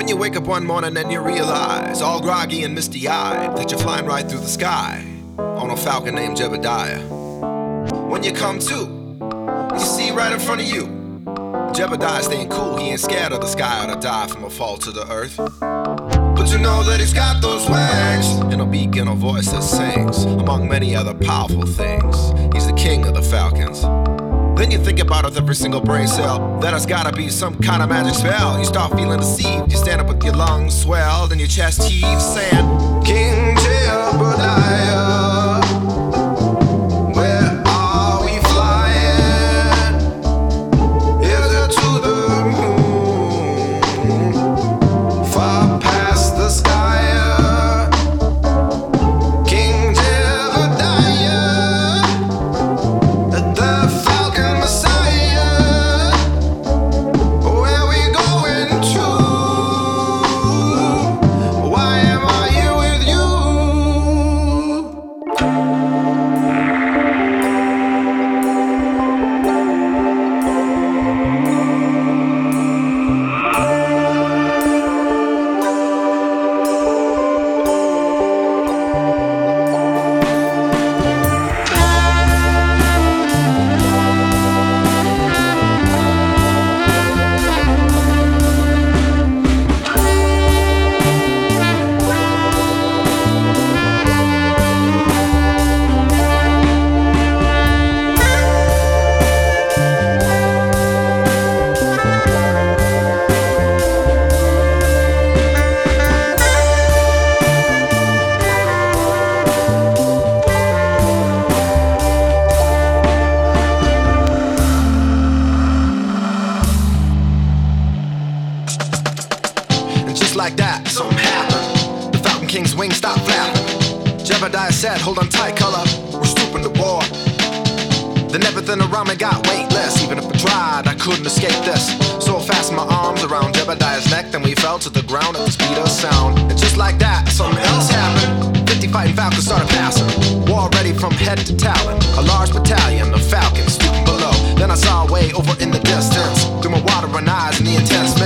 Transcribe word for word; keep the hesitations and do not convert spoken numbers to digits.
When you wake up one morning and you realize, all groggy and misty-eyed, that you're flying right through the sky on a falcon named Jebediah. When you come to, you see right in front of you Jebediah staying cool, he ain't scared of the sky or to die from a fall to the earth. But you know that he's got those wings and a beak and a voice that sings, among many other powerful things. He's the king of the falcons. Then you think about it with every single brain cell, that it's gotta be some kind of magic spell. You start feeling deceived, you stand up with your lungs swelled and your chest heaves, saying, King Jebediah, where are we flying? Is it to the moon, far past the sky? King Jebediah, the Falcon Messiah, where we going to? Why am I here with you? Just like that, something happened. The Falcon King's wings stopped flapping. Jebediah said, hold on tight, color, we're stooping to war. Then everything around me got weightless. Even if I tried, I couldn't escape this. So I fastened my arms around Jebediah's neck, then we fell to the ground at the speed of sound. And just like that, something else happened. Fifty fighting falcons started passing, war ready from head to talon. A large battalion of falcons stooping below. Then I saw a way over in the distance, through my watering eyes and the intense